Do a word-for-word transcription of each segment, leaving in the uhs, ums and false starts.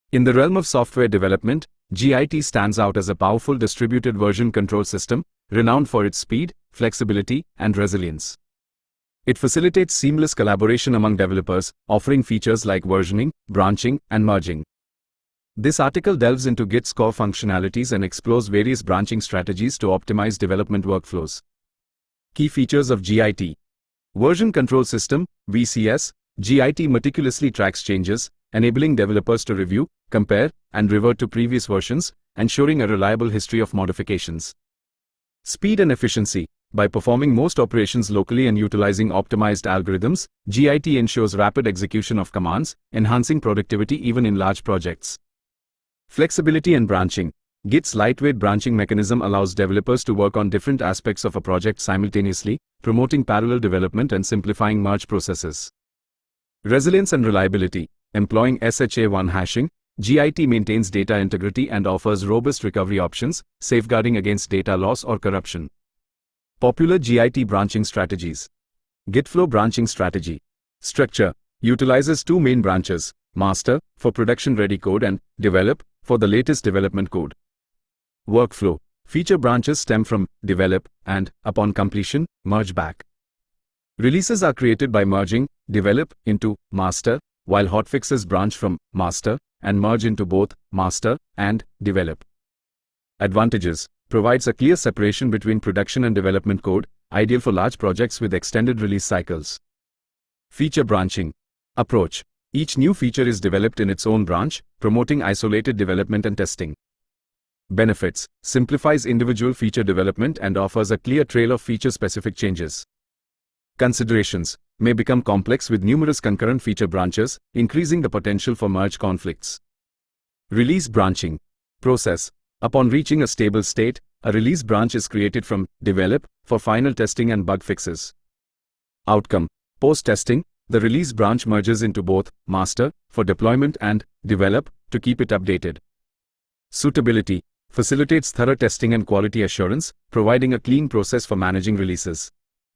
In the realm of software development, Git stands out as a powerful distributed version control system, renowned for its speed, flexibility, and resilience. It facilitates seamless collaboration among developers, offering features like versioning, branching, and merging. This article delves into Git's core functionalities and explores various branching strategies to optimize development workflows. Key features of Git. Version Control System, V C S. Git meticulously tracks changes, enabling developers to review, compare, and revert to previous versions, ensuring a reliable history of modifications. Speed and efficiency. By performing most operations locally and utilizing optimized algorithms, Git ensures rapid execution of commands, enhancing productivity even in large projects. Flexibility and branching. Git's lightweight branching mechanism allows developers to work on different aspects of a project simultaneously, promoting parallel development and simplifying merge processes. Resilience and reliability. Employing S H A one hashing, Git maintains data integrity and offers robust recovery options, safeguarding against data loss or corruption. Popular Git branching strategies. Gitflow branching strategy. Structure. Utilizes two main branches, master, for production-ready code, and develop, for the latest development code. Workflow. Feature branches stem from develop and, upon completion, merge back. Releases are created by merging develop into master, while hotfixes branch from master and merge into both master and develop. Advantages. Provides a clear separation between production and development code, ideal for large projects with extended release cycles. Feature branching. Approach. Each new feature is developed in its own branch, promoting isolated development and testing. Benefits. Simplifies individual feature development and offers a clear trail of feature-specific changes. Considerations. May become complex with numerous concurrent feature branches, increasing the potential for merge conflicts. Release branching. Process. Upon reaching a stable state, a release branch is created from develop for final testing and bug fixes. Outcome. Post-testing, the release branch merges into both master for deployment and develop to keep it updated. Suitability. Facilitates thorough testing and quality assurance, providing a clean process for managing releases.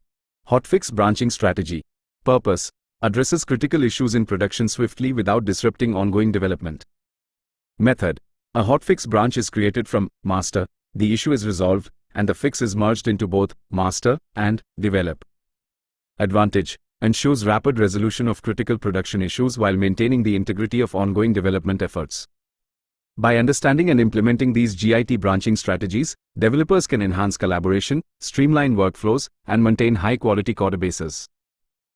Hotfix branching strategy. Purpose. Addresses critical issues in production swiftly without disrupting ongoing development. Method. A hotfix branch is created from master, the issue is resolved, and the fix is merged into both master and develop. Advantage. Ensures rapid resolution of critical production issues while maintaining the integrity of ongoing development efforts. By understanding and implementing these Git branching strategies, developers can enhance collaboration, streamline workflows, and maintain high-quality codebases.